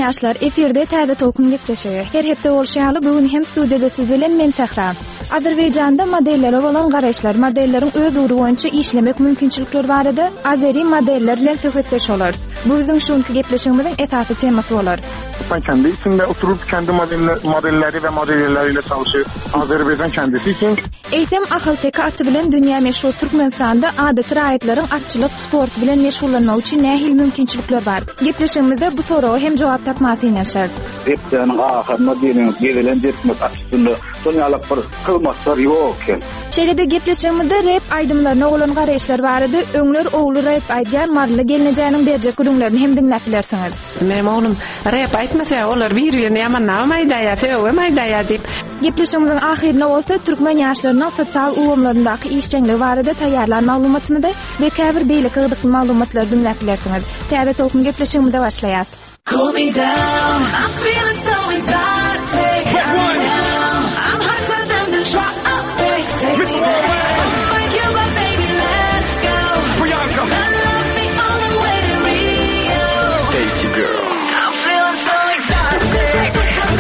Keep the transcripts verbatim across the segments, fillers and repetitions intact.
ýaşlar, efirde täze tokun gepleşigi. Her hepde bolşaly bugün hem studiýada siz bilen men Sahra. Azerbaýjanda modellere bolan garaşlar, modelleriň öz uğru boýunça işlemek mümkinçilikleri barada azeri modeller bilen söhbetdeş bolary. Bu bizim şuňky gepleşigimiziň esasy temasy bolar. Ben kendi içinde oturup kendi modeller, modelleri ve modelleriyle çalışıp Azerbaycan kendisi için. Eýsem Ahylteka aty bilen dünýä meşhur Türkmenistanda adat raýatlaryň atçylyk sport bilen meşhurlanmak üçin nähil mümkinçilikler bar. Gepleşigimizde bu soraga hem jogap tapmasy näşer. Hepden ahyrına diýen gerilen jetmek açysynda sonyalyk bir kılmaslar ýok. Şeýlede gepleşigimizde rap aýdymlaryna bolan garaşlar barady. Öňler ogly rap aýdýan marly gelinejäniň berjek gürüňlerini hem dinläp bilersiňiz. Men oglum rap aýtmasa olar bir-birini ýaman namaýdaýa, söwemaýdaýa diýip. Gepleşigimizin ahyrına bolsa türkmen ýaşlarynyň sosial ugamlaryndaky işçiňligi barada taýýarlan maglumatymyzda we käbir beýle gydykly maglumatlar dinläp bilersiňiz. Täze tokun gepleşigimizde başlaýar. Cool me down, I'm feeling so exotic right now. I'm hotter than the tropics. Take me down, like you, but baby, let's go. Priyanka, love me all the way to Rio. Daisy girl, I'm feeling so exotic.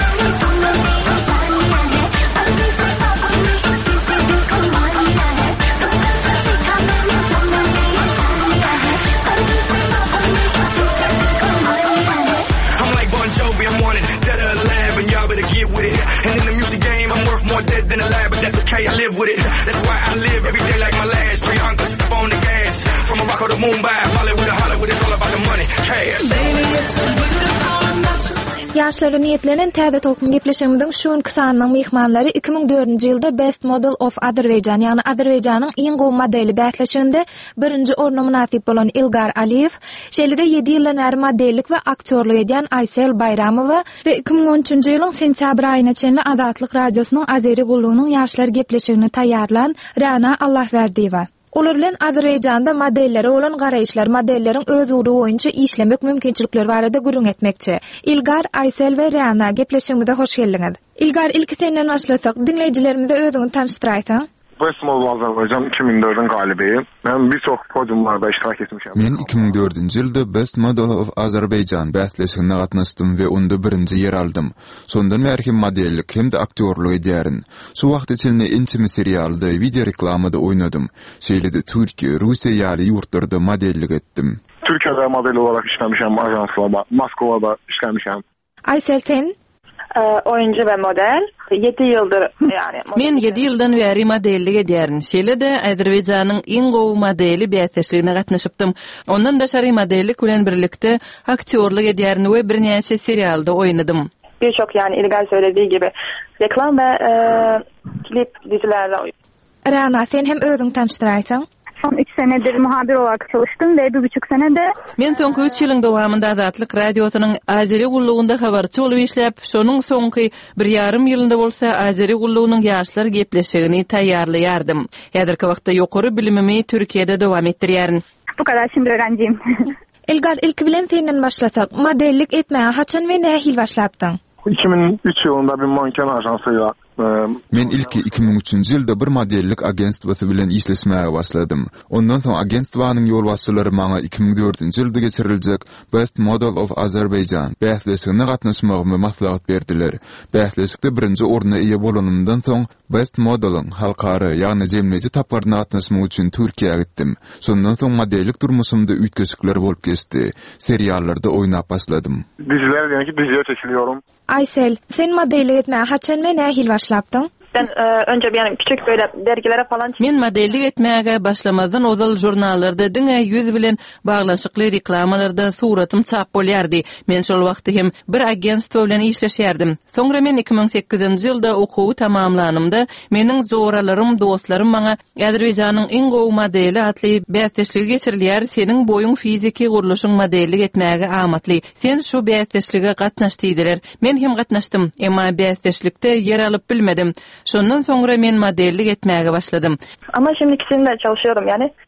I'm wanted, dead or alive, and y'all better get with it. And in the music game, I'm worth more dead than alive, but that's okay, I live with it. That's why I live every day like my last. Priyanka, step on the gas. From Morocco to Mumbai, Hollywood to Hollywood, it's all about the money, cash. Baby, you're so beautiful, and that's just Ýaşlara niýetlenen täze tokun gepleşigimiziň şu kysanyň mehmanlary iki ming dördünji ýylda Best Model of Azerbaijan, ýani Azerbaýjanyň iň gowy modeli bätleşiginde birinji orna munasip bolan Ilgar Aliyev, şeýlede ýedi ýyldan bäri modellik we aktyorluk edýän Aysel Bayramowa we iki ming on üçünji ýylyň sentýabr aýyna çenli Adatlyk radiosynyň azeri gullugynyň ýaşlar gepleşigini taýýarlan Rana Allahverdiýewa. Olar bilen Azerbaýjanda modellere bolan garaýşlar, modelleriň öz uğru boýunça işlemek mümkinçilikleri barada gürüň etmekçi. Ilgar, Aysel we Rana gepleşigimize hoş geldiňiz. Ilgar, ilki senden başlasak, dinleýijilerimize özüňi tanıştyraýsaň. Best Model Azerbaycan iki ming dördün galibi. Ben birçok podyumlarda iştirak etmişim. Men iki ming dördünji ýylda Best Model of Azerbaijan bätleşigine gatnaşdym we onda birinji ýer aldym. Sondan bäri hem modellik hem de aktyorluk edýärin. Şu wagt içinde intimi serialda, video reklamada oýnadym. Şeýlede Türkiýe, Russiýa ýaly ýurtlarda modellik etdim. Türkiýede model olarak işlemişim, ajanslarda, Moskovada işlemişim. Aysel sen? Oyuncu ve model. yedi yıldır yani. Men yedi ýyldan bäri modellik edýärin. Şeýlede Azerbaýjanyň iň gowy modeli bätleşigine gatnaşypdym. Ondan da şary modellik bilen birlikde aktyorluk edýärin we birnäçe serialda oýnadym. Birçok yani illegal söylediği gibi reklam ve e, klip dizilerde oynadım. Rana sen hem özüň tanıştyraýsaň? Son üç senedir muhabir olarak çalıştım ve bir buçuk senede men soňky üç ýylyň dowamında Adatlyk radiosynyň azeri gullugynda habarçy bolup işläp, şonuň soňky bir ýarym ýylynda bolsa azeri gullugynyň ýaşlar gepleşigini taýýarlaýardym. Häzirki wagtda ýokary bilimimi Türkiýede dowam etdirýärin. Bu kadar, şimdi öğrenciyim. Ilgar, ilk bilen senden başlasak, modellik etmeye haçan we nähil başlapdyň? iki ming üç ýylynda bir manken ajansyna Men ilki iki ming üçünji ýylda bir modellik agentstwasy bilen işleşmäge başladym. Ondan soň agentstwanyň ýolbaşçylary maňa iki ming dördünji ýylda geçiriljek Best Model of Azerbaijan bätleşigine gatnaşmagymy maslahat berdiler. Bätleşikde birinji orna eýe bolanymdan soň Best Model'ın halkara ýagny jemleji taparyna gatnaşmak üçin Türkiýäge gitdim. Sondan soň modellik durmuşymda üýtgeşikler bolup geçdi. Seriallarda oýnap başladym. Diziler ýani ki diziler çekiliyorum. Aysel, sen modellik etmeye haçan we nähil başlapdyň? Ben e, önce yani küçük böyle dergilere falan men modellik etmäge başlamadan ozal jurnallarda diňe ýüz bilen baglanşykly reklamalarda suratym çap bolýardy. Men şol wagty hem bir agentstwo bilen işleşýärdim. Soňra men iki ming sekizinji ýylda okuwy tamamlanymda meniň joralarym, dostlarym maňa Azerbaýjanyň iň gowy modeli atly bätleşigi geçirilýär. Seniň boýuň fiziki guruluşyň modellik etmäge amatly. Sen şu bätleşlige gatnaşdylar. Men hem gatnaşdym, emma bätleşlikde yer alyp bilmedim. Şondan soňra men modellik etmäge başladym. Ama şimdi ikisinde çalışıyorum yani böyle.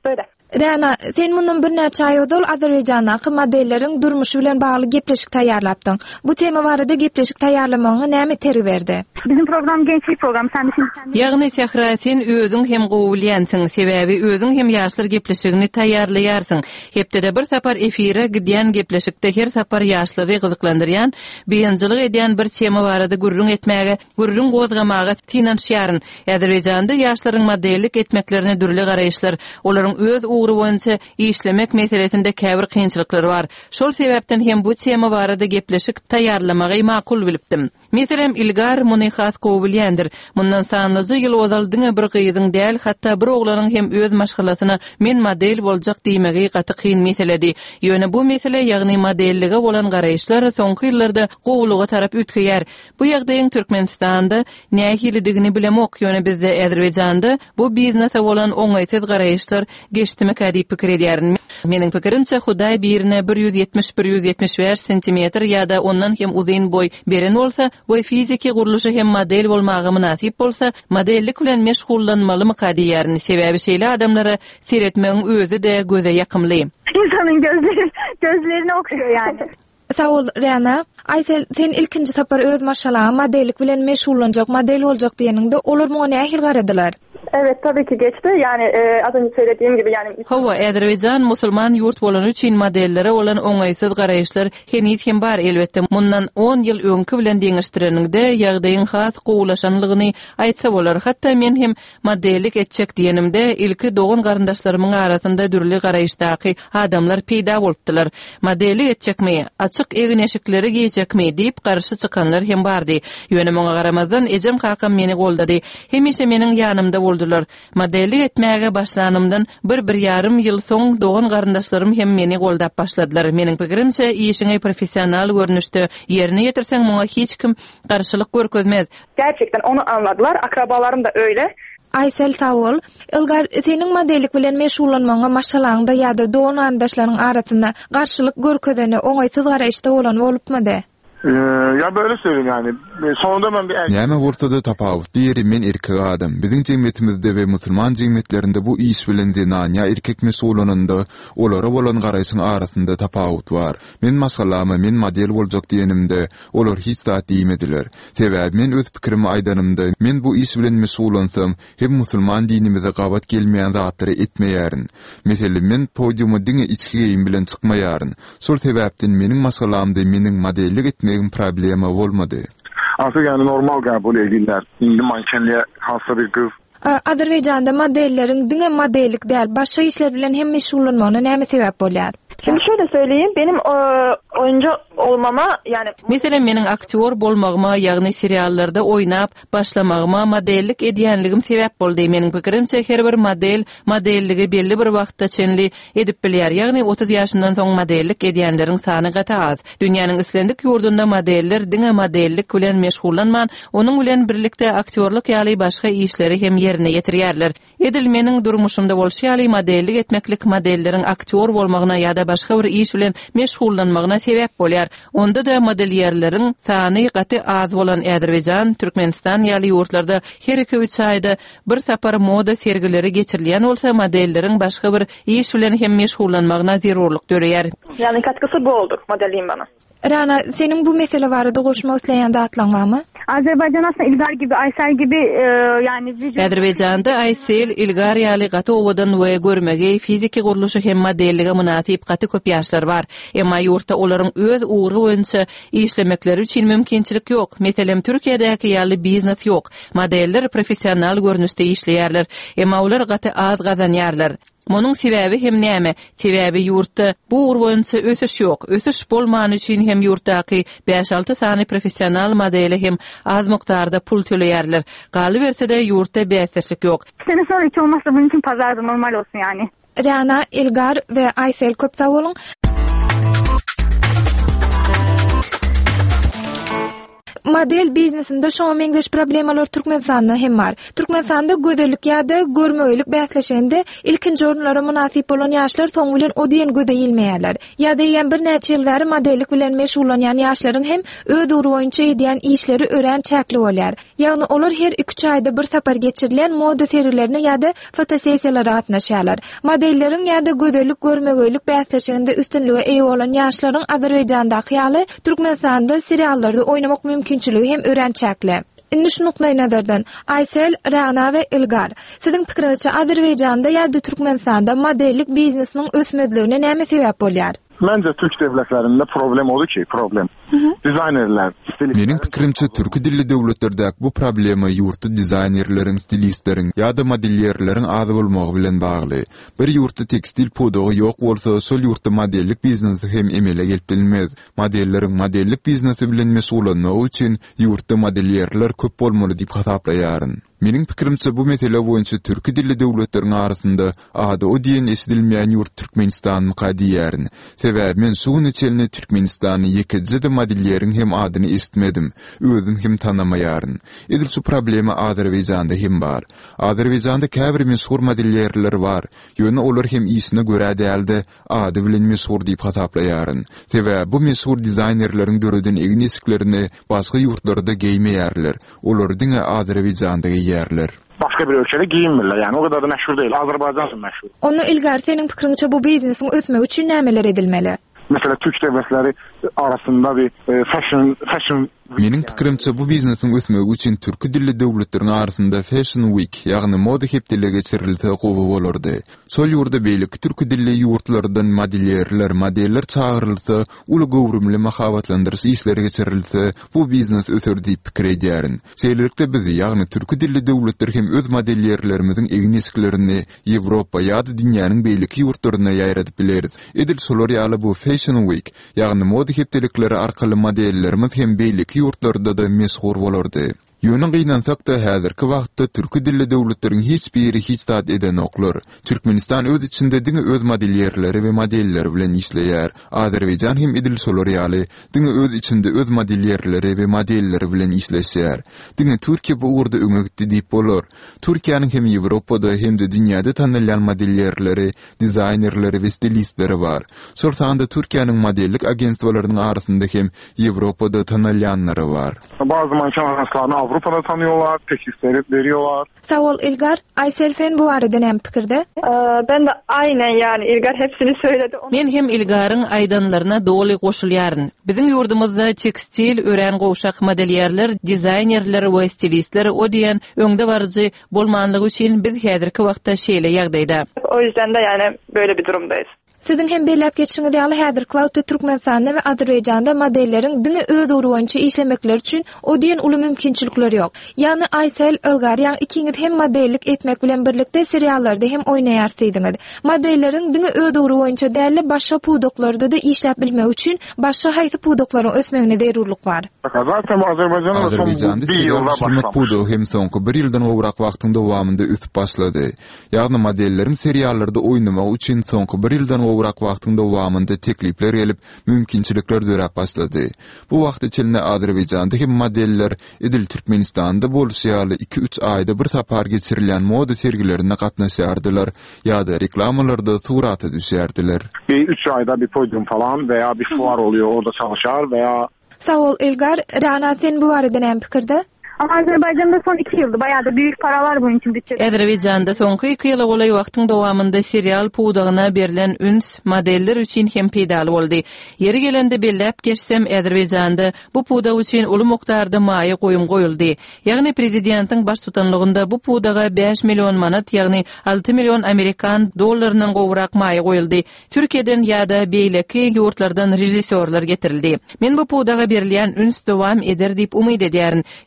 Rana, sen mundan bir näçe ay odal Azerbaýjanyň modelleriň durmuşy bilen bagly gepleşik taýýarlapdyň. Bu tema barada gepleşik taýýarlamagyňa näme teri berdi? Bizim program gençlik programı. Sen de şimdi kendin... Ýagny Tehratin özüň hem gowulýansyň, sebäbi özüň hem ýaşlar gepleşigini taýýarlaýarsyň. Hepde bir sapar efire gidýän gepleşikde her sapar ýaşlary gyzyklandyrýan, beýanjylyk edýän bir tema barada gurrun etmäge, gurrun gozgamaga finansiýaryn. Azerbaýjanda ýaşlaryň modellik etmeklerine dürli garaýşlar, olaryň öz uğru boýunça işlemek meselesinde käbir kynçylyklary bar. Şol sebäpden hem bu tema barada gepleşik taýýarlamagy makul bilipdim. Meselem ilgar Munihat Kowulyandyr. Mundan sanlyjy ýyl ozaldyň bir gyýdyň däl, hatda bir oglanyň hem öz maşgalasyna men model boljak diýmegi gaty kyn meseledi. Ýöne bu mesele ýagny modellige bolan garaýşlar soňky ýyllarda gowuluga tarap ütkeýär. Bu ýagdaýyň Türkmenistanda nähilidigini bilemok. Ýöne bizde Azerbaýjanda bu biznesa bolan oňaýsız garaýşlar geçtimi kädi pikir edýärin. Meniň pikirimçe Hudaý birine bir ýüz ýetmiş bir ýüz ýetmiş beş sentimetr ýa-da ondan hem uzyn boy beren bolsa, bu fiziki guruluşy hem model bolmagy münasip bolsa, modellik bilen meşgullanmaly kadiýärini sebäbi şeýle adamlara seretmeň özü de göze ýakymly. İnsanın gözleri, gözlerini okşuyor yani. Sağ ol Rana. Aysel, sen ilkinji sapar öz maşala modellik bilen meşgullanjak, model boljak diýeninde olar muňa nähil garadylar? Evet, tabii ki geçti. Yani e, az önce söylediğim gibi yani... Hawa, Azerbaýjan musulman yurt bolan üçin modellere olan oňaýsyz garaýşlar henit hem bar elbetde. Mundan on ýyl öňkü bilen deňişdireninde ýagdaýyň has gowulaşanlygyny aýtsa bolar. Hatda men hem modellik etjek diýenimde ilki dogan garyndaşlarymyň arasynda dürli garaýşdaky adamlar peýda bolupdylar. Modellik etjekmi, açyk egin eşikleri giýjekmi diýip garşy çykanlar hem bardy. Ýöne muňa garamazdan ejem kakam meni goldady. Hemişe meniň ýanymda boldy. Modellik etmäge başlanymdan bir bir yarım ýyl soň dogan garyndaşlarym hem meni goldap başladylar. Meniň pikirimçe, işiňi professional görnüşde ýerine ýetirseň muňa hiç kim garşylyk görkezmez. Gerçekten onu anladılar. Akrabalarım da öyle. Aysel Tawol, ilgar senin modellik bilen meşgullanmaňa maşalaňda ýa-da dogan garyndaşlaryň arasynda garşylyk görkezeni oňaýsyz garaýşda bolan bolupmy? Ee, ya böyle söyleyeyim yani. Sonunda ben bir erkek... Näme ortada tapawut diýeri men erkek adam. Biziň jemgýetimizde we musulman jemgyýetlerinde bu iş bilen dinan ya erkek mesulununda olara bolan garaýsyň arasynda tapawut bar. Men masalama men model boljak diýenimde olar hiç da diýmediler. Sebäbi men öz pikirimi aýdanymda men bu iş bilen mesulansam hem musulman dinimize gabat gelmeýän zatlary etmeýärin. Meselem men podiuma diňe içki giýim bilen çykmaýaryn. Şol sebäpden meniň masalamda meniň modellik etme problemi olmadı. Artık yani normal kabul edildiler. Şimdi mankenliğe hasta bir kız. Azerbaýjanda modellerin diňe modellik däl, başga işler bilen hem meşgullanmagyna näme sebäp bolýar? Şimdi şöyle söyleyeyim, benim o, oyuncu olmama yani... Mesela meniň aktyor bolmagyma, ýagny seriallarda oýnap başlamagyma modellik edýänligim sebäp boldy. Meniň pikirimçe her bir model modelligi belli bir wagtda çenli edip bilýär. Ýagny otuz ýaşyndan soň modellik edýänleriň sany gata az. Dünýäniň islendik ýurdunda modeller diňe modellik bilen meşgullanman, onuň bilen birlikde aktyorluk ýaly başga işleri hem ýerine ýetirýärler. Edil meniň durmuşymda bolşaly modellik etmeklik modelleriň aktyor bolmagyna ýa-da başga bir iş bilen meşgullanmagyna sebäp bolýar. Onda da modellýerleriň sany gaty az bolan Azerbaýjan, Türkmenistan ýaly ýurtlarda her iki üç aýda bir sapar moda sergileri geçirilýän bolsa, modelleriň başga bir iş bilen hem meşgullanmagyna zerurlyk görýär. Yani katkısı bu oldu modelliğin bana. Rana, senin bu mesele barada goşmak isleýän datlaň barmy? Azerbaýjan aslında İlgar gibi, Aysel gibi e, yani... Azerbaýjanda Aysel, İlgar ýaly gaty owadan we görmegi, fiziki guruluşy hem modellige münasip gaty köp ýaşlar bar. Emma ýurtda olaryň öz uğru boýunça işlemekleri üçin mümkinçilik ýok. Meselem Türkiýedäki ýaly biznes ýok. Modeller professional görnüşde işleýärler. Emma olar gaty az gazanýarlar. Monuň sebäbi hem näme? Sebäbi ýurtda bu uğur boýunça ösüş ýok. Ösüş bolman üçin hem ýurtdaky beş alty sany professional modeli hem az mukdarda pul töleýärler. Galy bersede ýurtda beýsizlik ýok. Sene sonra hiç olmazsa bunun için pazarda normal olsun yani. Rana, İlgar ve Aysel köp sağ olun. model biznesinde şoňa meňdeş problemalar Türkmenistanda hem bar. Türkmenistanda gödelik ýa-da görmeglik bäsleşende ilkinji orunlara munasip bolan ýaşlar soň bilen o diýen gödeyilmeýärler. Ýa-da ýa bir näçe ýyl bäri modellik bilen meşgullanýan ýaşlaryň hem öz uğru boýunça edýän işleri ören çäkli bolýar. Ýagny olar her iki üç aýda bir sapar geçirilen moda serilerine ýa-da fotosessiýalara gatnaşýarlar. Modelleriň ýa-da gödelik görmeglik bäsleşende üstünlüge eýe bolan ýaşlaryň Azerbaýjandaky ýaly Türkmenistanda seriallarda oynamak mümkinçiligi hem ören çäkli. Indi şu nukday nazardan Aysel, Rana ve Ilgar. Sizin pikiriňizçe Azerbaýjanda ýa-da Türkmenistanda modellik biznesiniň ösmediligine näme sebäp bolýar? Bence Türk devletlerinde problem oldu ki problem. Dizaynerler, stilistler. Menin pikirimçe türkü dilli devletlerdäki bu problema ýurtda dizaynerleriň, stilistlerin ýa-da modellerleriň azy bolmagy bilen bagly. Bir ýurtda tekstil podogy ýok bolsa, şol ýurtda modellik biznesi hem emele gelip bilmez. Modelleriň modellik biznesi bilen mesullanmagy üçin ýurtda modellerler köp bolmaly diýip hasaplaýaryn. Menin pikirimçe bu mesele boýunça türkü dilli döwletleriň arasynda ady o diýen esdilmeýän ýurt Türkmenistan mukaddiýärin. Sebäbi men suwun içelini Türkmenistany ýekejide modelleriň hem adyny esitmedim, özüm hem tanamaýaryn. Edil şu problema Azerbaýjanda hem bar. Azerbaýjanda käbir meşhur modellerler bar. Ýöne olar hem isine görä däldi, ady bilen meşhur diýip hasaplaýaryn. Sebäbi bu meşhur dizaynerleriň döreden egin esiklerini başga ýurtlarda giymeýärler. Olar diňe Azerbaýjanda yerler. Başka bir ölçede giyinmirler. Yani o kadar da meşhur değil. Azerbaycan meşhur. Onu Ilgar, senin pikiriňçe bu biznesin ösmek üçin nämeler edilmeli? Mesela Türk devletleri arasında bir e, fashion fashion Menin pikirimçe bu biznesin ösmegi üçin türkü dilli döwletleriň arasynda Fashion Week, ýagny moda hepdile geçirildi gowy bolardy. Şol ýurda beýlik türkü dilli ýurtlardan modellerler, modeller çağırylsa, uly gowrumly mahabatlandyryş işleri geçirilse, bu biznes öser diýip pikir edýärin. Şeýlelikde biz ýagny türkü dilli döwletler hem öz modellerlerimiziň egin esiklerini Ýewropa ýa-da dünýäniň beýlik ýurtlaryna ýaýradyp bileriz. Edil şolar ýaly bu Fashion Week, ýagny moda hepdelikleri arkaly modellerimiz hem beýlik ýurtlarda da meşhur bolardy. Ýöne gynansak da häzirki wagtda türkü dilli döwletleriň hiç biri hiç tat eden oklar. Türkmenistan öz içinde diňe öz modellerleri we modelleri bilen işleýär. Azerbaýjan hem edil şolar ýaly diňe öz içinde öz modellerleri we modelleri bilen işleýär. Diňe Türkiýe bu urda öňe diýip bolar. Türkiýanyň hem Ýewropada hem de dünýäde tanylýan modellerleri, dizaynerleri we stilistleri bar. Şol sanda Türkiýanyň modellik agentstwalarynyň arasynda hem Ýewropada tanylýanlary bar. Bazı manken ajanslarını Avrupa'da tanıyorlar, teklifleri veriyorlar. Sağ ol Ilgar. Aysel, sen bu arada näme pikirde? Ee, ben de aynen yani Ilgar hepsini söyledi. Men hem Ilgaryň aýdanlaryna doly goşulýaryn. Biziň ýurdumyzda tekstil, ören goşak modellerler, dizaynerler we stilistler o diýen öňde barjy bolmanlygy üçin biz häzirki wagtda şeýle ýagdaýda. O yüzden de yani böyle bir durumdayız. Sizin hem belläp geçişiňiz ýaly häzirki wagtda Türkmenistanda we Azerbaýjanda modelleriň diňe öz uğru boýunça işlemekler üçin o diýen uly mümkinçilikler ýok. Ýani Aysel, Ilgar, ýa ikiňiz hem modellik etmek bilen birlikde seriallarda hem oýnaýarsydyňyz. Modelleriň diňe öz uğru boýunça däli başga pudoklarda da işläp bilmek üçin başga haýsy pudoklaryň ösmegine derurluk bar. Zaten Azerbaýjanda Azerbaýjanda serial sürmek pudo hem soňky bir ýyldan gowrak wagtyň dowamında üsüp başlady. Ýagny modelleriň seriallarda oýnamak üçin soňky bir ýyldan gowrak wagtyň dowamında teklipler gelip mümkinçilikler dörap başlady. Bu wagt içinde Azerbaýjanda hem modeller edil Türkmenistanda bolýaly iki üç aýda bir sapar geçirilen moda sergilerine gatnaşýardylar ýa-da reklamalarda suraty düşýärdiler. Bir üç ayda bir podium falan veya bir fuar oluyor, orada çalışar veya... Sağ ol Ilgar. Rana, sen bu arada näme pikirde? Ama Azerbaycan'da son iki yılda bayağı da büyük paralar bunun için bütçe. Azerbaýjanda soňky iki ýyl bolay wagtyň dowamında serial pudagyna berilen üns modeller üçin hem peýda boldy. Yeri gelende belläp geçsem Azerbaýjanda bu puda üçin uly mokdarda maýa goýum goýuldy. Ýagny prezidentiň baş tutanlygynda bu pudaga beş milyon manat, ýagny altı milyon Amerikan dollarynyň gowrak maýa goýuldy. Türkiýeden ýa-da beýleki ýurtlardan rejissörler getirildi. Men bu pudaga berilýän üns dowam eder diýip umyt edýärin. Şeýlelik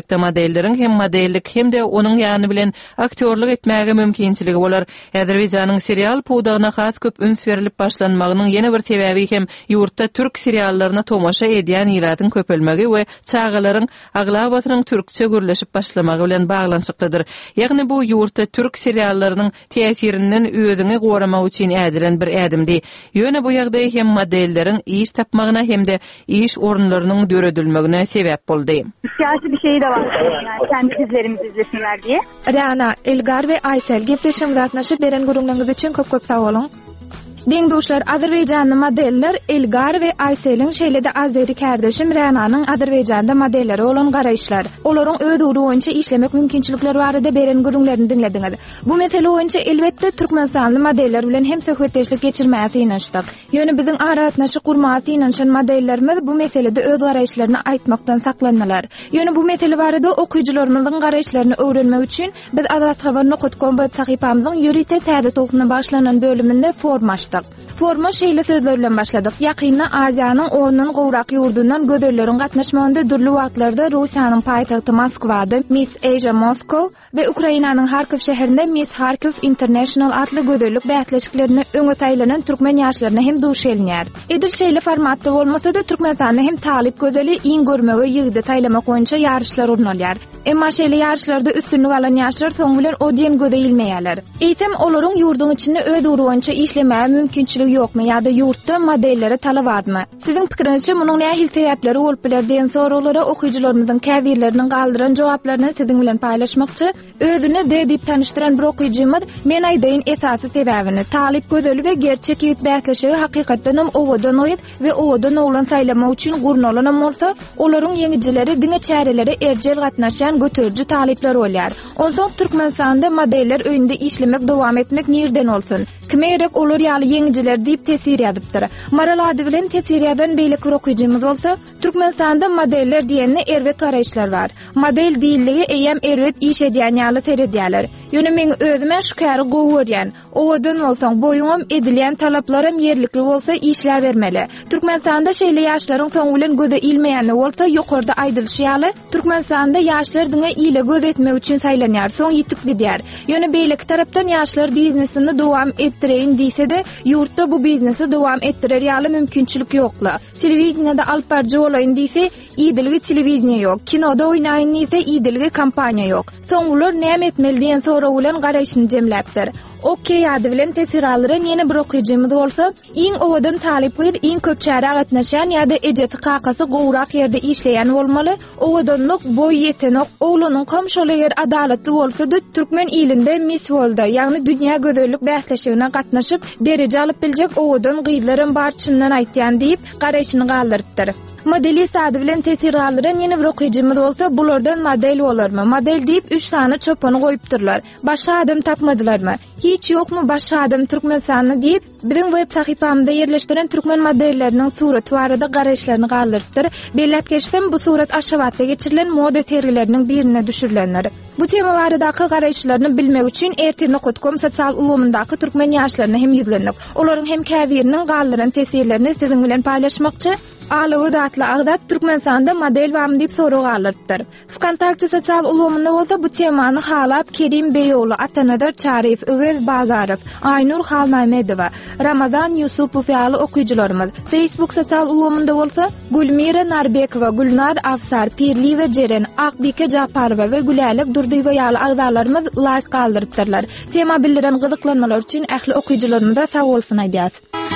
gelecekde modelleriň hem modellik hem de onuň ýany bilen aktyorluk etmäge mümkinçiligi bolar. Azerbaýjanyň serial puwdagyna has köp üns berilip başlanmagynyň ýene bir sebäbi hem ýurtda türk seriallaryna tomaşa edýän ýylatyň köpelmegi we çağalaryň aglabatynyň türkçe gürleşip başlamagy bilen baglanşyklydyr. Ýagny bu ýurtda türk seriallarynyň täsirinden özüni goramak üçin ädilen bir ädimdi. Ýöne bu ýagdaý hem modelleriň iş tapmagyna hem de iş orunlarynyň döredilmegine sebäp boldy. Siyasi bir şey de var. Yani kendi dizilerimizi izlesinler diye. Rana, Ilgar ve Aysel gepleşimde atnaşyp beren gurulňyňyz üçin köp-köp sag bolun. Deňdoşlar, Azerbaýjanyň modeller Ilgar we Aysel'in şeýlede azeri kardeşim Rananyň Azerbaýjanda modelleri olan garaýşlar. Olaryň öz uğru boýunça işlemek mümkinçilikleri barada beren gurulňlaryny dinlediňiz. Bu mesele boýunça elbetde türkmenstanly modeller bilen hem söhbetdeşlik geçirmäsi ýanaşdyk. Ýöne biziň aratnaşy gurmasy ýanaşan modellerimiz bu meselede öz garaýşlaryny aýtmakdan saklanmalar. Ýöne bu mesele barada okuyjylarymyzyň garaýşlaryny öwrenmek üçin biz Azat Habar nokta com web sahypamyzyň ýörite täze tokuny başlanan bölüminde forma açdyk. Forma şeýle sözler bilen başladyk. Ýakynda Aziýanyň ondan gowrak ýurdundan gödölleriň gatnaşmagynda durly wagtlarda Russiýanyň paýtagty Moskwada Miss Asia Moscow we Ukrainanyň Harkiv şäherinde Miss Harkiv International atly gödöllük bätleşiklerini öňe saýlanan türkmen ýaşlaryna hem duş elnýär. Edil şeýle formatda bolmasa-da Türkmenistanda hem talip gödeli iň görmege ýygdy taýlamak boýunça ýarışlar urnalýar. Emma şeýle ýarışlarda üstünlük alan ýaşlar soň bilen odien gödeýilmeýärler. Eýsem olaryň ýurduň içinde öz uğrunça işlemäge mümkinçiligi ýokmy ýa-da ýurtda modelleri talap admy? Siziň pikirinizçe munyň nähil sebäpleri bolup biler diýen soralara okuyjylarymyzyň käbirlerini galdyran jogaplaryny siziň bilen paýlaşmakçy özüni de diýip tanıştyran bir okuyjymyz men aýdaýyn esasy sebäbini talip gödeli we gerçek ýigit bätleşigi hakykatdan hem owadan oýat we owadan oglan saýlamak üçin gurnalanan bolsa olaryň ýeňijileri diňe çäreleri erjel gatnaşan götürjü talipler bolýar. Onsoň Türkmenistanda modeller öýünde işlemek dowam etmek nirden bolsun? Kimerek olur ýaly ýeňijiler diýip tesir ýadypdyr. Maral ady bilen tesir ýadan beýle bir okuyjymyz bolsa, Türkmenistanda modeller diýende erwet garaýşlar bar. Model diýilligi eýem erwet iş edýän ýaly seredýärler. Ýöne men özüme şu käri gowurýan. Owadan bolsaň boýuňam edilýän talaplarym ýerlikli bolsa işlä bermeli. Türkmenistanda şeýle ýaşlaryň soň bilen göze ilmeýäni bolsa ýokarda aýdylşýaly. Türkmenistanda ýaşlar diňe ýyle göz etmek üçin saýlanýar, soň ýitip gidýär. Ýöne beýle tarapdan ýaşlar biznesini dowam etdireýin diýse de ýurtda bu biznesi dowam etdirer ýaly mümkinçilik ýokla. Telewizionyada alyp barjy bolaýyn diýse, ýyldylgy telewizniýa ýok. Kinoda oýnaýyn diýse, ýyldylgy kampaniýa ýok. Soň ular näme etmeli diýen soraw bilen garaýşyny jemläpdir. Okey ýady bilen tesir alyran ýene bir okuyjymyz bolsa, iň owadan talip bir iň köp çäre gatnaşan ýa-da ejeti kakasy gowrak ýerde işleýän bolmaly. Owadanlyk boý ýetenek oglanyň komşuly ýer adalatly bolsa-da türkmen ilinde Miss boldy, ýagny dünýä gödöllük bähleşigine gatnaşyp derejä alyp biljek owadan gyýdlaryň barçyndan aýtýan diýip garaýşyny galdyrypdyr. Modelist ady bilen tesir alyran ýene bir okuyjymyz bolsa, bulardan model bolarmy? Model diýip üç tane çopany goýupdyrlar. Başga adam tapmadylarmy? Hiç ýokmy başga adam Türkmenistanyny diýip biziň web sahypamda ýerleşdiren türkmen modelleriniň suraty barada garaýşlaryny galdyrypdyr. Belläp geçsem bu surat aşawatda geçirilen moda sergileriniň birine düşürilenler. Bu tema baradaky garaýşlaryny bilmek üçin ertene nokta com sosial ulgamyndaky türkmen ýaşlaryna hem ýüzlendik. Olaryň hem käbiriniň galdyran tesirlerini siziň bilen paýlaşmakçy Alığı datlı Agdat Türkmenistanda model bam diýip soraw galypdyr. Vkontakte sosial ulgamynda bolsa bu temany halap Kerim Beýoğlu, Atanadar Çarif, Öwel Bazarow, Aynur Halmamedowa, Ramazan Yusupow ýaly okuyjylarymyz. Facebook sosial ulgamynda bolsa Gulmira Narbekowa, Gulnaz Afsar, Pirli we Jeren, Akbike Japarowa we Gülälik Durdyýewa ýaly agdalarymyz like galdyrypdyrlar. Tema bildiren gyzyklanmalar üçin ähli okuyjylarymyza sag bolsun aýdýas.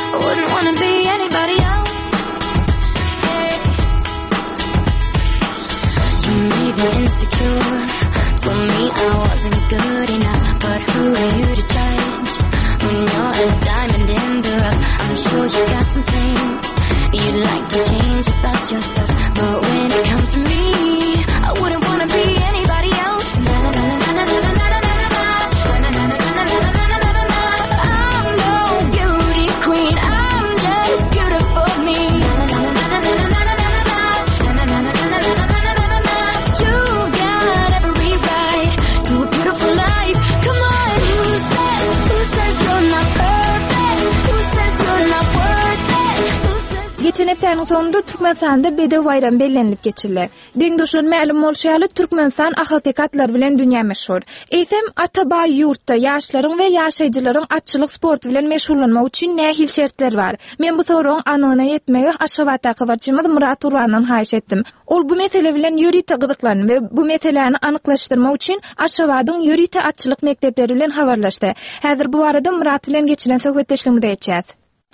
You're insecure, told me I wasn't good enough, but who are you to judge? When you're a diamond in the rough, I'm sure you got some things you'd like to change about yourself, but when it comes to me, I wouldn't wanna be anybody else. Na na na na na na na na na na na na na na. I'm no beauty queen, I'm just beautiful me. Na na na na na na na na na na na na na na na. You got every right to a beautiful life. Geçen heptäniň sonunda Türkmenistanda bedew bayram bellenip geçirildi. Deňdoşlar ma'lum bolşaly Türkmenistan ahal-tekatlar bilen dünýä meşhur. Eýsem Atabay ýurtda ýaşlaryň we ýaşaýjylaryň atçylyk sporty bilen meşhurlanmak üçin nähil şertler bar? Men bu soruň anygyna ýetmegi Aşgabatda habarçymyz Murat Urwandan haýyş etdim. Ol bu mesele bilen ýörite gyzyklan we bu meseleni anyklaşdyrmak üçin Aşgabatyň ýörite atçylyk mekdepleri bilen habarlaşdy. Häzir bu barada Murat bilen geçiren söhbetleşigimizde etjäs.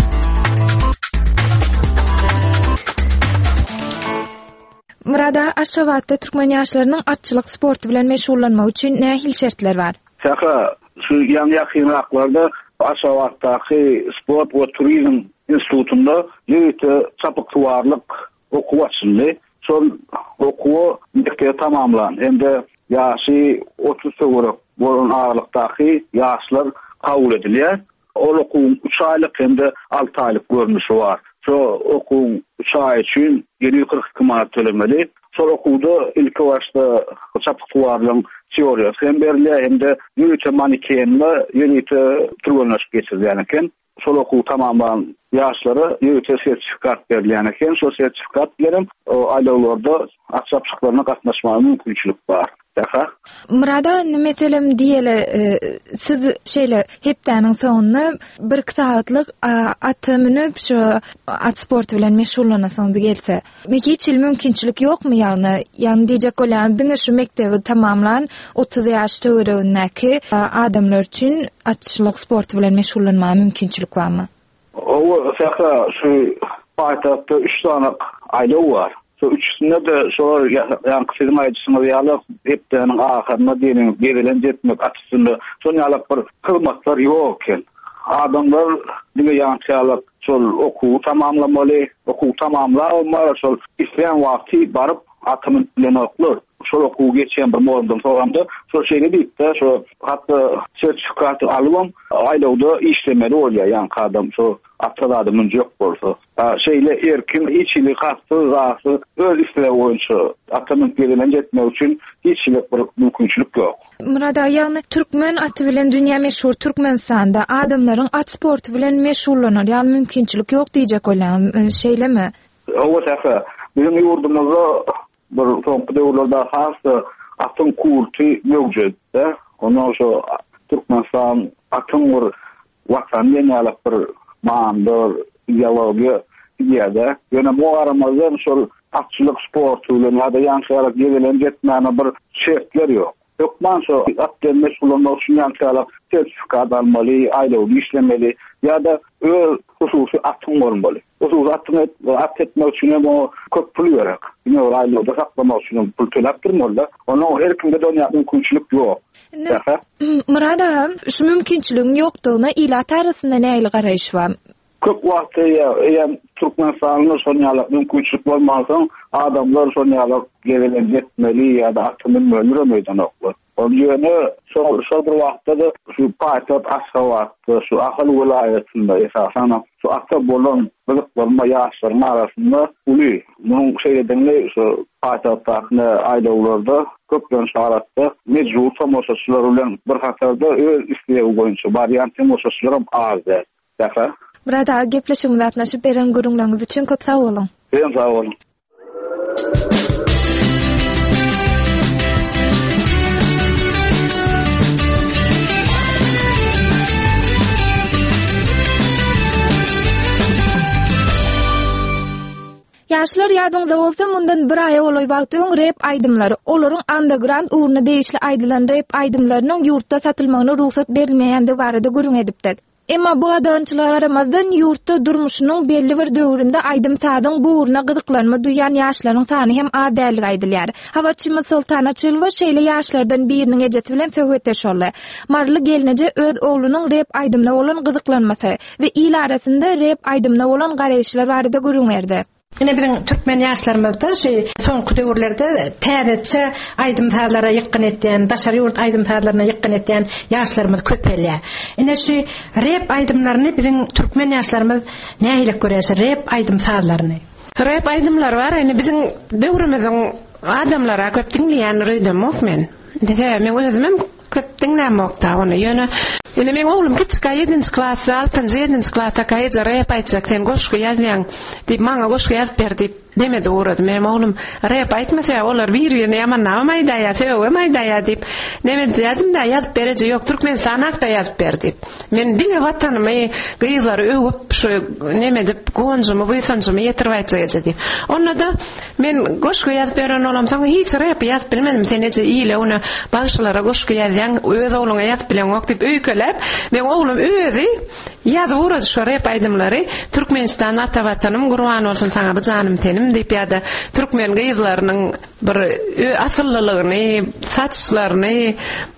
Murada Aşgabatda türkmen ýaşlarynyň atçylyk sporty bilen meşhurlanmak üçin nähil şertler bar? Şaka şu ýan ýakynlyklarda Aşgabatdaky sport we turizm institutunda ýöňe çapyktuwarlyk okuw açyldy. Şol okuw mekdep tamamlan. Hemde ýaşy otuz töwerek bolan aralykdaky ýaşlar kabul edilýär. Ol okuw üç aýlyk hemde alty aýlyk görnüşi bar. Şo okuw üç aý üçin ýedi yüz kırk iki manat tölemeli. Şol okuwda ilki başda çapyktuwarlyk teoriýasy hem berilýär hemde ýöňe manikenle ýöňe turganaşyp geçirýän eken. Şol okuw tamamlan ýaşlara ýöňe sertifikat berilýän eken. Şol sertifikat bilen o aýlawlarda atçapçyklaryna gatnaşmagy mümkinçilik bar. Murada meselem diýeli siz şeýle hepdäniň soňuna bir saatlyk at minip şu at sporty bilen meşhurlanasyňyz gelse. Hiç il mümkinçilik ýokmy ýagny? Ýani diýjek bolandyň şu mektebi tamamlan otuz ýaş töweregindäki adamlar üçin atçylyk sporty bilen meşhurlanmagy mümkinçilik barmy? O şaka şu paýtagtda üç tane aýlaw bar. So üçüsünde de şolar ýa-ni kysym aýdysyna ýalyk hepdäniň ahyryna diýen berilen jetmek açysynda şol ýalyk bir kylmaklar ýok eken. Adamlar diňe ýançalyk şol okuw tamamlamaly, okuw tamamlamaly şol isleýän wagty baryp atymyň bilen oklar. Şol okuw geçen bir moýundan soňra şol şeýle diýip de şo hatda sertifikaty alywam aýlawda işlemeli bolýar ýani adam şo atladymyň jöp bolsa. Şeýle erkin içili hastı zasy öz isleýän boýunça atymyň bilen jetmek üçin hiçlik bir mümkinçilik ýok. Murada ýani türkmen aty bilen dünýä meşhur Türkmenistanda adamlaryň at sporty bilen meşhurlanar ýani mümkinçilik ýok diýjek bolan şeýlemi? O şaka bizim ýurdumyzda bir soňky döwürlerde hasy atyn kulty mewjud. Ondan şo Türkmenistan atyn bir watan ýene bir mandyr ideologiýa ýa-da ýöne bu aramazda şol atçylyk sporty bilen ýa-da ýançalyk gelilen jetmäne bir şertler ýok. Ýokman şo atdan meşgullanmak üçin ýançalyk sertifikat almaly, aýlaw işlemeli ýa-da öz hususy atyn bolmaly. Hususy atyn at etmek üçin bu köp pul berek. Ýa aýlawda saklamak üçin pul töläp durmaly. Onu her kimde dönýär mümkinçilik ýok. Murada şu mümkinçiligiň ýokdugyna ýylat arasynda näýli garaýyş bar? Köp wagty ýa Türkmenistanyň şonýalyk mümkinçilik bolmasaň adamlar şonýalyk gelilen jetmeli ýa-da atymyň mölüre meýdan oklar. Ol ýöne şol şol bir wagtda da şu paýtat Aşgabatda şu ahal welaýetinde esasan şu atda bolan biliklerme ýaşlaryň arasynda uly. Munyň şeýledinle şu paýtatdaky aýlawlarda köpden şaratda mejbur tomoşaçylar bilen bir hatarda öz isleýän boýunça variant tomoşaçylarym azdy. Täze Burada gepleşigimizde atnaşyp beren görüňleriňiz üçin köp sag bolun. Ben sag bolun. Ýaşlar ýadyňyzda bolsa mundan bir aý olay wagty öň rap aýdymlary, olaryň underground urna değişli aýdylan rap aýdymlarynyň ýurtda satylmagyna ruhsat berilmeýändi barada görüň edipdir. Emma bu adançylar aramazdan ýurtda durmuşynyň belli bir döwründe aýdym sadyň bu urna gyzyklanma duýan ýaşlaryň sany hem adäli aýdylýar. Habarçymyz Sultana Çylwa şeýle ýaşlardan biriniň ejesi bilen söhbetleşýärler. Marly gelneje öz oglunyň rap aýdymna bolan gyzyklanmasy we il arasynda rap aýdymna bolan garaýşlar barada görüň berdi. Yine bizim Türkmen yaşlarımızda şey, son döwürlerde täzetçe aýdym taýlara ýykyn etden, daşary ýurt aýdym taýlaryna ýykyn etden yaşlarımız köpelýär. Ine şu rap aýdymlaryny bizim Türkmen yaşlarımız nähile görýär rap aýdym taýlaryny. Rap aýdymlar bar, ine bizim döwrümizin adamlara köp dinleýän rhythm men. Dede men özüm köp dinlämokda onu. Ýöne Ine men oğlum küçük yedinci klassa, altıncı yedinci klassa kayıca rap aytacak, ten goşku yazyan, deyip manga goşku yazıp berdi, demedi uğradı. Benim oğlum rap aytmasa olar birbirine yaman namayda ya, sevemayda ya deyip, demedi yadım da yazıp berece yok, Türkmenistan'ak da yazıp berdi. Men dine vatanımı, gıyızları ögüp, şu nemedip, goncumu, buysancumu yetirip aytacak deyip. Onu da men goşku yazıp beren oğlum, sana hiç rap yazıp bilmedim, sen ece iyile onu bağışlara goşku yazyan, öz oğluna yazıp bilen ok deyip öykölep, ben oğlum özi yazıp uğradı şu rap aydımları, Türkmenistan ata vatanım, gurban olsun sana bu canım tenim deyip ya da Türkmen gıyızlarının bir asıllılığını, saçlarını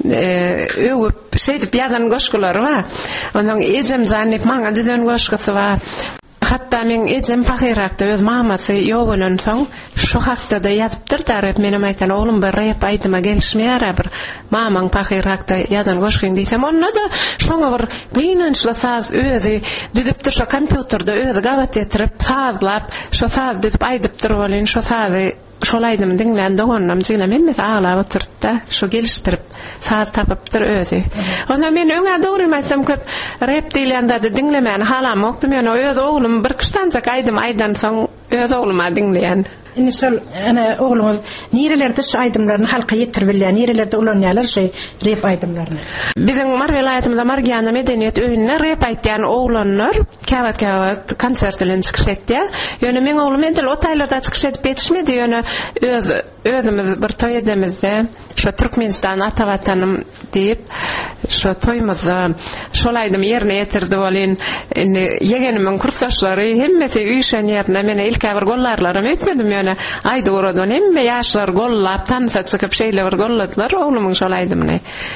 ögüp şey deyip yazan goşkuları var. Onun ecem zannip manga düzen goşkusu var. Hatta men ecem pahirakta öz maması yoğunun son şu hakta da yazıptır da rap menem aytan oğlum bir rap aytıma gelişmeyara bir mamang pahirakta yazan goşkun diysem onu da şoňa bir gynançla saz özü düdüpdir şu kompýuterda özü gavat etirip sazlap şu saz düdüp aydypdyr bolyn şu sazı şolaydım dinlendi onam jyna men mes ağlap oturtda şu geliştirip saz tapypdyr özü. Ona men öňe dogrymaysam köp rap diýlende de dinlemän halam okdy men öz oğlum bir kıştanjak aydym aydan soň öz oğluma dinleýän. Ine şol ana oğlum nerelerde şu aydımlarını halka yetirbilýär, nerelerde ulanýarlar şu rap aydımlaryny. Bizim Mar vilayatymyzda Margiana Medeniyet öýünde rap aýtýan oğlanlar käwat käwat konsertlerden çykyş etdi. Ýöne men oğlum endil o taýlarda çykyş edip betişmedi, ýöne öz özümüz bir toy edemizde şu Türkmenistan ata vatanım deyip şu toýmyzy şolaydym ýerine ýetirdi bolyn. Ýegenimiň kursaşlary hemmesi üýşen ýerine mene ilk bir gollarlarym etmedim ýöne aýdy uradyn hemme ýaşlar gollap tansa çykyp şeýle bir golladylar oğlumyň şolaydymny.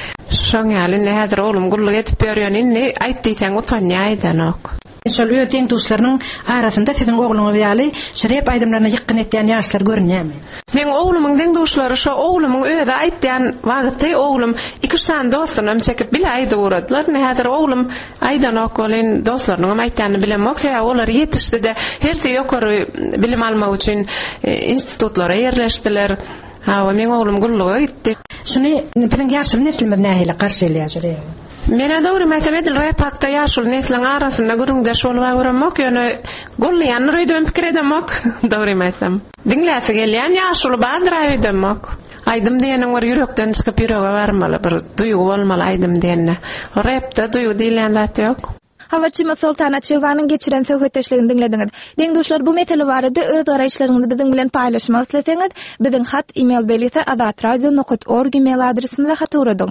Şoňa ýaly häzir oğlum gullyk etip berýän inni aýtdyýsaň utanýaýdan ok. Şol öýten dostlarynyň arasynda siziň oğluňyz ýaly şerep aýdymlaryna ýykyn etýän ýaşlar görünýärmi? Men oğlumyň deň dostlary şu oğlumyň öýde aýtýan wagtda oğlum iki san dostlarym çekip bile aýdy uradylar. Häzir oğlum aýdan ok bolyn dostlarynyň aýtýany bilemok, ýa olar ýetişdi de herse ýokary bilim almak üçin institutlara ýerleşdiler. Ha, men oğlum gullyk etdi. Şuny bilen ýaşul nesilme nähile garşylýar. Mena dogry mätemedil rap hakda ýaşul nesliň arasynda gürüňde şol wagramok ýöne golleýän röýdüm pikir edemok dogry mätem. Dinläse gelýän ýaşul badra edemok. Aydym diýeniň bir ýürekden çykyp ýürege barmaly, bir duýgu bolmaly aydym diýenne. Rapda duýgu diýilen zat ýok. Habarçy Sultana Çewanyň geçiren söhbetdeşligini dinlediňiz. Deňdoşlar bu mesele barada öz garaýşlaryňyzy biziň bilen paýlaşmak isleseňiz, biziň hat email belisi azat radio nokta org email adresimizde hat uradyň.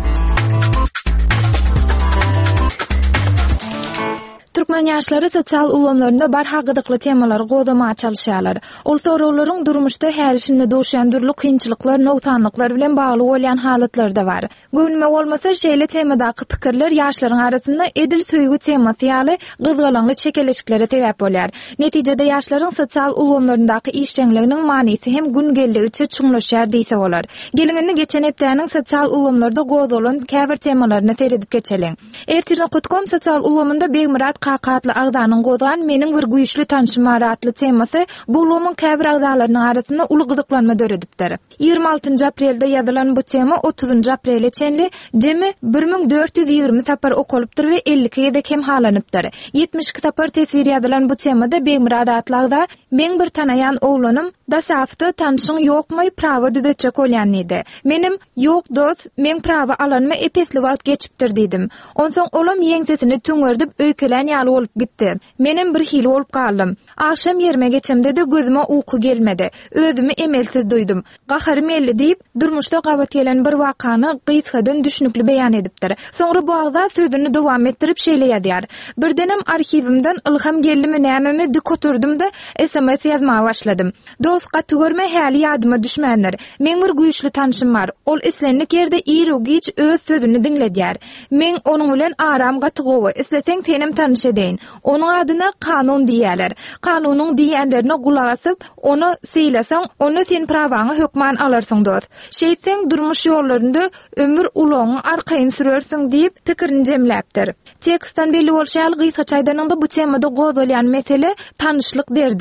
Türkmen ýaşlary sosial ulamlarynda barha gydykly temalary gozamağa çalışýarlar. Ol soraularyň durmuşda härisinde doşan dürli kynçylyklar, nowtanlyklar bilen bagly bolan halatlar da bar. Gönüme bolmasa şeýle temadaky pikirler ýaşlaryň arasynda edil söýgü temasy ýaly gyzgalanly çekeleşiklere sebäp bolýar. Netijede ýaşlaryň sosial ulamlaryndaky işçiliginiň manysy hem gün geldigiçe çuňlaşýar diýse bolar. Gelingini geçen hepdäniň sosial ulamlarda gozalan käbir temalaryny seredip geçelim. Ertirne Kutkom sosial ulamynda Begmirat Kakatly agdanyň gozgan meniň bir güýçli tanşym aratly temasy bu ulumyň käbir agdalarynyň arasynda uly gyzyklanma döredipdir. ýygrimi altynjy aprelde ýazylan bu tema otuzunjy aprele çenli jemi bir ming dört ýüz ýygrimi sapar okulypdyr we ellikiňe de kem halanypdyr. yetmişki sapar tesvir ýazylan bu temada Begmirat atly agda men bir tanaýan oglanym da safty tanşyň ýokmy prawa düdetjek bolýan idi. Menim ýok dost, men prawa alanma epesli wagt geçipdir diýdim. Onsoň olam ýeňsesini tüňerdip öýkelen ýaly bolup gitdi. Menim bir hili bolup galdym. Akşam yerime geçemde de gözüme uyku gelmedi. Özümü emelsiz duydum. Gaharym elli diýip durmuşda gabat gelen bir wakany gysgadan düşnükli beýan edipdir. Soňra bu agza sözüni dowam etdirip şeýleýär. Birdenem arhivimden ilham geldimi nämemi dikoturdum da S M S ýazmağa başladym. Dostga tügürme häli ýadyma düşmändir. Men bir güýçli tanşym bar. Ol islenlik ýerde ýeregiç öz sözüni dinledýär. Men onuň bilen aram gatygowy isleseň senem tanış edeýin. Onuň adyna kanun diýerler. Kanunyň diýenlerine gulak asyp, onu seýleseň, onu sen prawaňy hökman alarsyň dost. Şeýtseň durmuş ýollarynda ömür ulagyny arkaýyn sürersiň diýip pikirini jemläpdir. Tekstden belli bolşal gysga çaýdanynda bu temada gozalýan mesele tanışlyk derdi.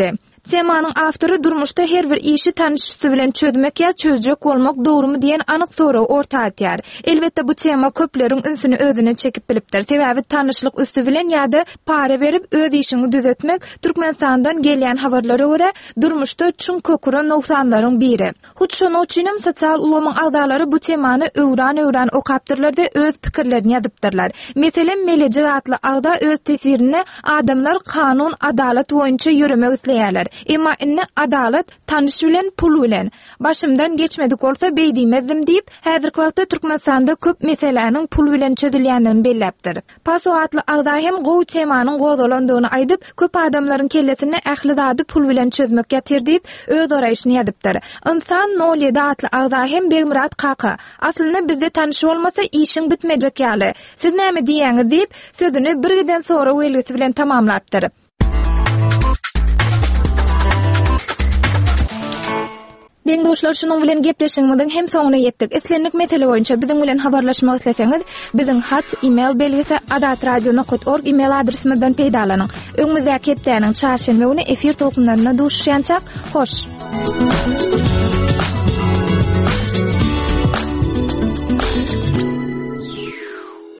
Temanyň awtory durmuşda her bir işi tanışyşy bilen çözmek ýa çözjek bolmak dogrumy diýen anyk soraw orta atýar. Elbetde bu tema köpleriň ünsüni özüne çekip bilipdir. Sebäbi tanışlyk üstü bilen ýa-da para berip öz işini düzetmek Türkmenistandan gelýän habarlara görä durmuşda çün köküre noksanlaryň biri. Hut şonu üçinem sosial ulamaň agdalary bu temany öwran-öwran okapdyrlar we öz pikirlerini ýazypdyrlar. Meselen Melecik atly agda öz tesbirini adamlar kanun, adalet boýunça ýürümek isleýärler. Emma inne adalet tanış bilen pul bilen. Başymdan geçmedik bolsa beýdimezdim diýip, häzirki wagtda Türkmenistanda köp meselelerin pul bilen çözülýändigini belläpdir. Paso atly agda hem gowy temanyň gozalandygyny aýdyp, köp adamlaryň kellesini ähli zady pul bilen çözmek ýatyr öz araýyşyny ýadypdyr. Insan nol atly agda hem Begmurat kaka. Aslynda bizde tanış bolmasa işiň bitmejek ýaly. Siz näme diýäňiz diýip, sözüni bir giden sonra welgisi bilen tamamlapdyr. Beň dostlar, şunun bilen gepleşigimiň hem soňuna ýetdik. Islenlik mesele boýunça biziň bilen habarlaşmak isleseňiz, biziň hat, e-mail belgisi adat radio nokta org e-mail adresimizden peýdalanyň. Öňüňizde kepdäniň çarşembe güni efir toplanmalarına duşuşýançak hoş.